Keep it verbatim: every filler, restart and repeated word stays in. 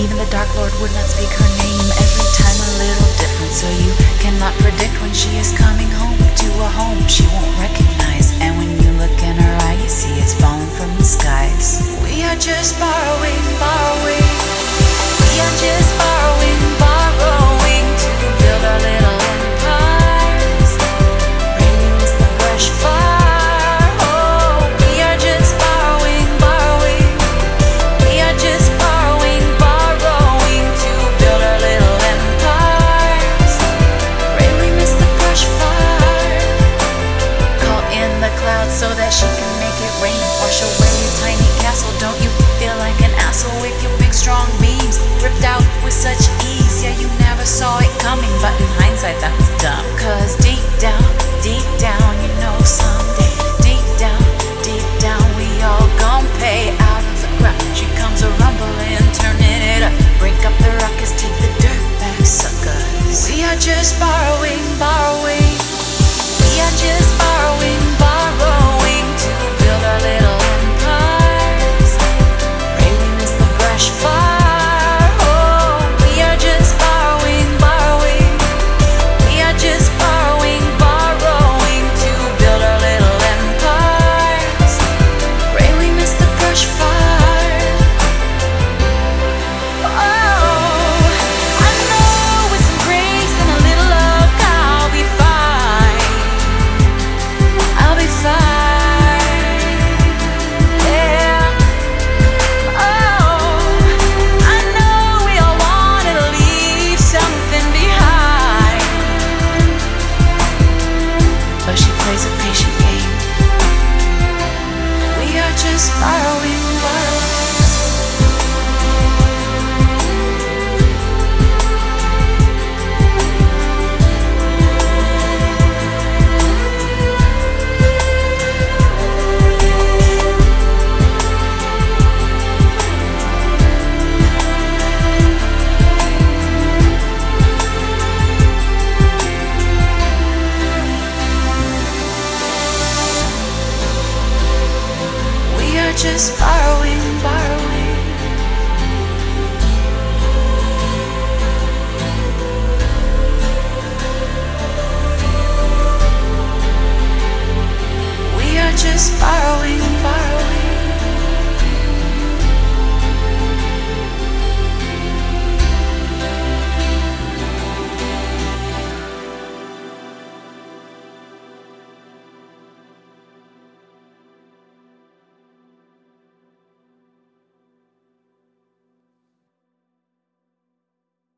Even the Dark Lord would not speak her name. Every time a little different, so you cannot predict when she is coming home to a home she won't recognize. And when you look in her eye, you see it's falling from the skies. We are just borrowing, borrowing. We are just borrowing, borrowing to build our little empires. Rainy is the brush fire. Oh, we are just borrowing, borrowing. We are just borrowing, borrowing to build our little empires. Rain, we miss the brush fire. Caught in the clouds so that she can make it rain. Wash away your tiny castle. Don't you feel like an asshole with your big strong beams ripped out with such ease? Yeah, you never saw it coming, but in hindsight that was dumb. Cause deep down, deep down, you know someday, deep down, deep down, we all gon' pay out of the ground. She comes a rumbling, turning it up, break up the ruckus, take the dirt back, suckers. We are just